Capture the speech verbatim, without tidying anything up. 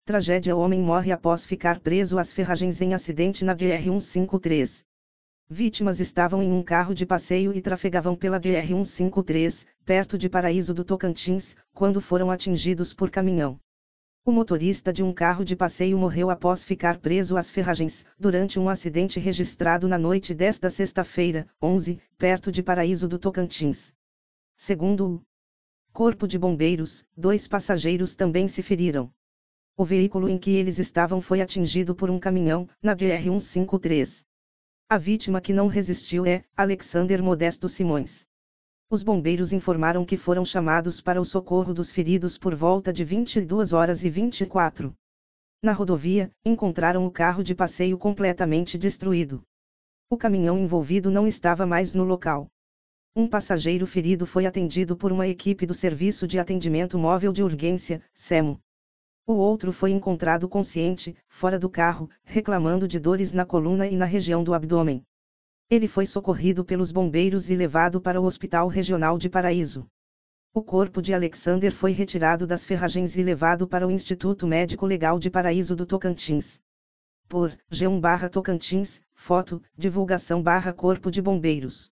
Tragédia: homem morre após ficar preso às ferragens em acidente na B R cento e cinquenta e três. Vítimas estavam em um carro de passeio e trafegavam pela B R cento e cinquenta e três, perto de Paraíso do Tocantins, quando foram atingidos por caminhão. O motorista de um carro de passeio morreu após ficar preso às ferragens, durante um acidente registrado na noite desta sexta-feira, onze, perto de Paraíso do Tocantins. Segundo o Corpo de Bombeiros, dois passageiros também se feriram. O veículo em que eles estavam foi atingido por um caminhão, na B R cento e cinquenta e três. A vítima que não resistiu é Alexander Modesto Simões. Os bombeiros informaram que foram chamados para o socorro dos feridos por volta de vinte e duas horas e vinte e quatro. Na rodovia, encontraram o carro de passeio completamente destruído. O caminhão envolvido não estava mais no local. Um passageiro ferido foi atendido por uma equipe do Serviço de Atendimento Móvel de Urgência, SEMO. O outro foi encontrado consciente, fora do carro, reclamando de dores na coluna e na região do abdômen. Ele foi socorrido pelos bombeiros e levado para o Hospital Regional de Paraíso. O corpo de Alexander foi retirado das ferragens e levado para o Instituto Médico Legal de Paraíso do Tocantins. Por G um barra Tocantins, foto, divulgação barra Corpo de Bombeiros.